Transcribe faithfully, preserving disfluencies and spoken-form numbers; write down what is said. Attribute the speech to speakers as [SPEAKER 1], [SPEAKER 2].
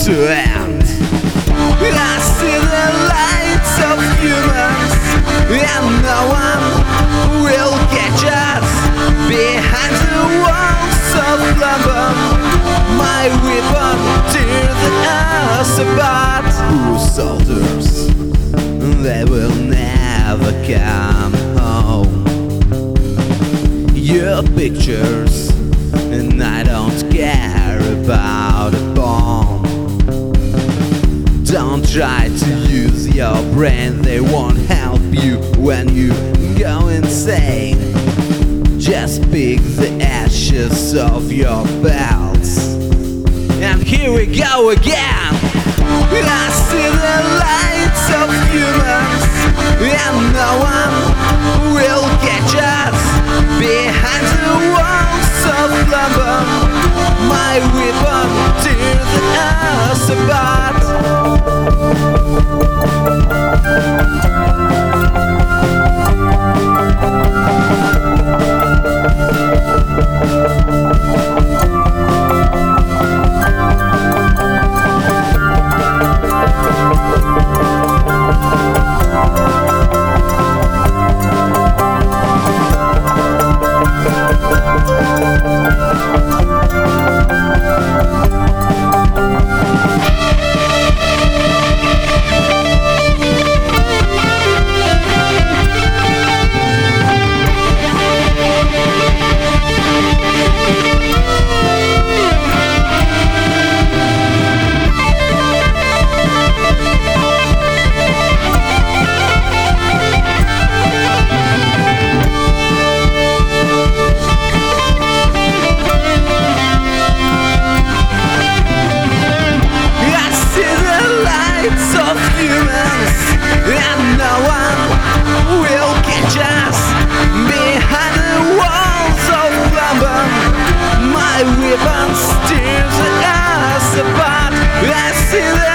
[SPEAKER 1] to end. I see the lights of humans, and no one will catch us behind the walls of London. My weapon tears us apart. Who soldiers, they will never come home. Your pictures, and I don't care about a bomb. Don't try to use your brain, they won't help you when you go insane. Just pick the ashes of your belts, and here we go again. I see the lights of humans, and no one will catch us behind the walls of London. My weapon tears us apart. Weapons tears us apart. I see the